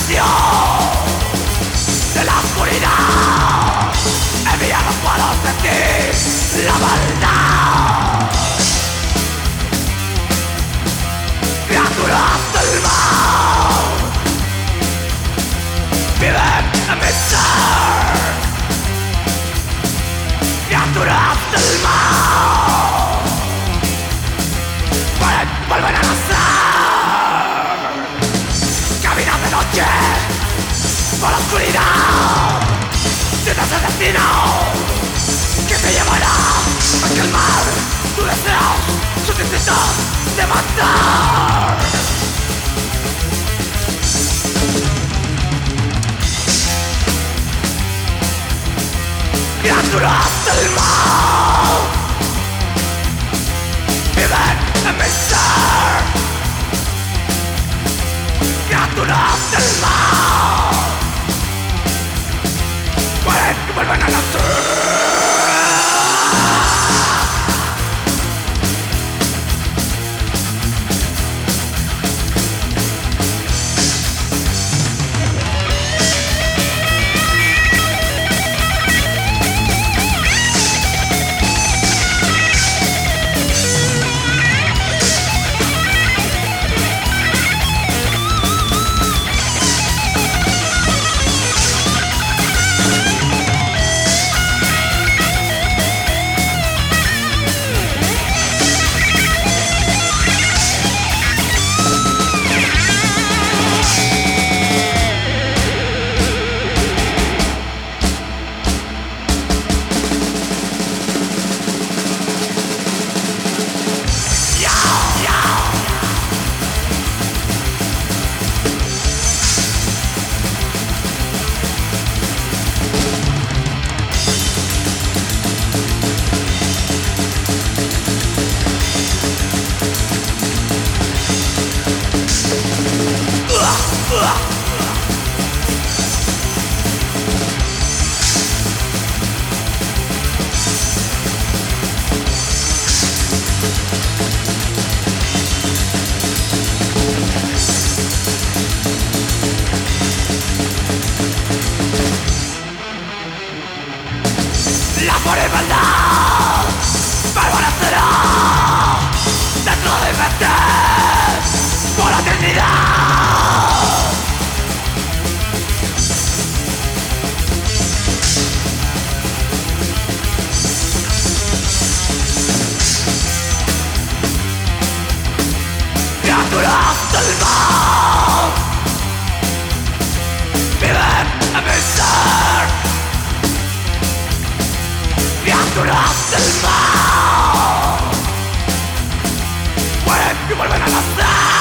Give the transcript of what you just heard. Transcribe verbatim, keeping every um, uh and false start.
de la oscuridad, enviados puedo sentir la maldad. Criaturas del mal viven en mi ser. Criaturas del mal pueden volver a nacer. Caminas de noche por la oscuridad, sientes el destino que te llevará a calmar tus deseos, tus instintos de matar. Criaturas del mal viven en mi ser. Criaturas del mal pueden que vuelvan a nacer. La forevermaldad permanecerá dentro de mi mente por la eternidad. Criaturas del mal viven en mi ser. Criaturas del mal pueden que vuelvan a nacer.